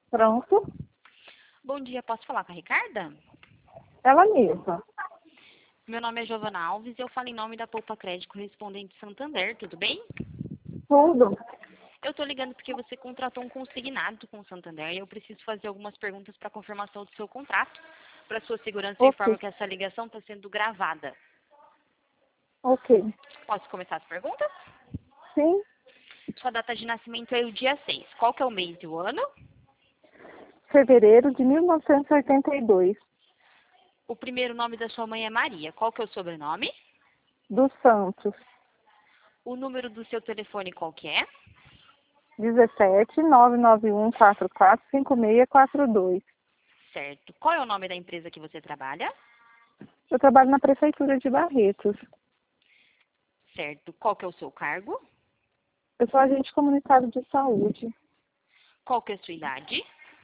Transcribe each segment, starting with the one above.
Pronto. Bom dia, posso falar com a Ricarda? Ela mesma. Meu nome é Giovana Alves e eu falo em nome da Poupa Crédito Correspondente Santander, tudo bem? Tudo. Eu estou ligando porque você contratou um consignado com o Santander e eu preciso fazer algumas perguntas para confirmação do seu contrato. Para sua segurança, eu informo Ok. que essa ligação está sendo gravada. Ok. Posso começar as perguntas? Sim. Sua data de nascimento é o dia 6. Qual que é o mês e o ano? Fevereiro de 1982. O primeiro nome da sua mãe é Maria. Qual que é o sobrenome? Dos Santos. O número do seu telefone qual que é? 17 991 44 5642. Certo. Qual é o nome da empresa que você trabalha? Eu trabalho na Prefeitura de Barretos. Certo. Qual que é o seu cargo? Eu sou agente comunitário de saúde. Qual que é a sua idade?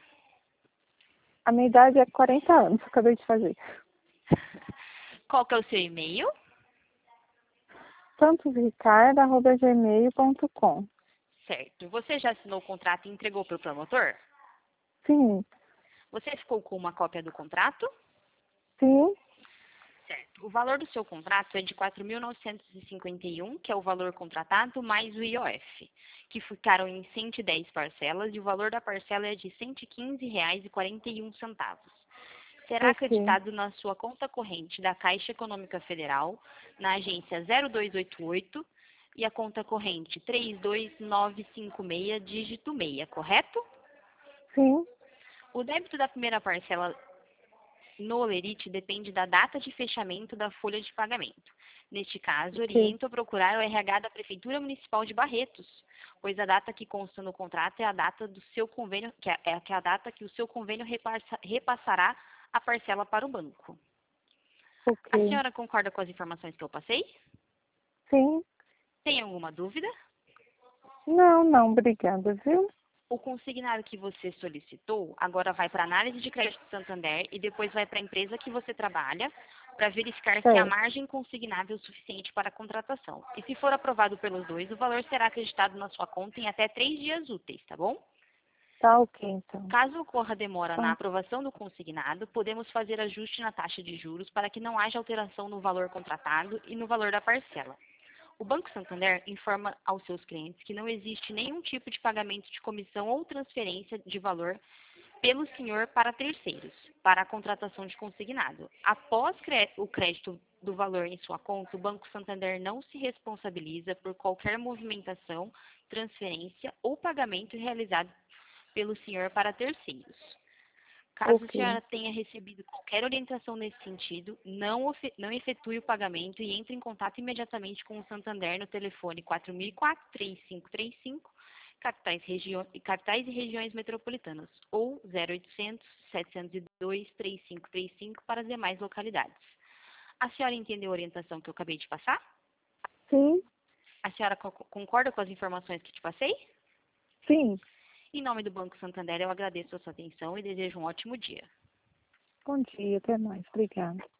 A minha idade é 40 anos, acabei de fazer. Qual que é o seu e-mail? santosricardo@gmail.com. Certo. Você já assinou o contrato e entregou para o promotor? Sim. Você ficou com uma cópia do contrato? Sim. Certo. O valor do seu contrato é de 4.951, que é o valor contratado, mais o IOF, que ficaram em 110 parcelas e o valor da parcela é de R$ 115,41. Será Ok. acreditado na sua conta corrente da Caixa Econômica Federal, na agência 0288 e a conta corrente 32956, dígito 6, correto? Sim. O débito da primeira parcela no Olerite depende da data de fechamento da folha de pagamento. Neste caso, Ok. oriento a procurar o RH da Prefeitura Municipal de Barretos, pois a data que consta no contrato é a data do seu convênio, que é a data que o seu convênio repassará a parcela para o banco. A Ok. senhora concorda com as informações que eu passei? Sim. Tem alguma dúvida? Não, obrigada, viu? O consignado que você solicitou agora vai para a análise de crédito do Santander e depois vai para a empresa que você trabalha para verificar se a Certo. margem consignável é o suficiente para a contratação. E se for aprovado pelos dois, o valor será acreditado na sua conta em até 3 dias úteis, tá bom? Tá ok, então. Caso ocorra demora na Tá. aprovação do consignado, podemos fazer ajuste na taxa de juros para que não haja alteração no valor contratado e no valor da parcela. O Banco Santander informa aos seus clientes que não existe nenhum tipo de pagamento de comissão ou transferência de valor pelo senhor para terceiros, para a contratação de consignado. Após o crédito do valor em sua conta, o Banco Santander não se responsabiliza por qualquer movimentação, transferência ou pagamento realizado pelo senhor para terceiros. Caso a Ok. senhora tenha recebido qualquer orientação nesse sentido, não efetue o pagamento e entre em contato imediatamente com o Santander no telefone 4004-3535, capitais e regiões metropolitanas, ou 0800-702-3535 para as demais localidades. A senhora entendeu a orientação que eu acabei de passar? Sim. A senhora concorda com as informações que te passei? Sim. Em nome do Banco Santander, eu agradeço a sua atenção e desejo um ótimo dia. Bom dia, até mais. Obrigada.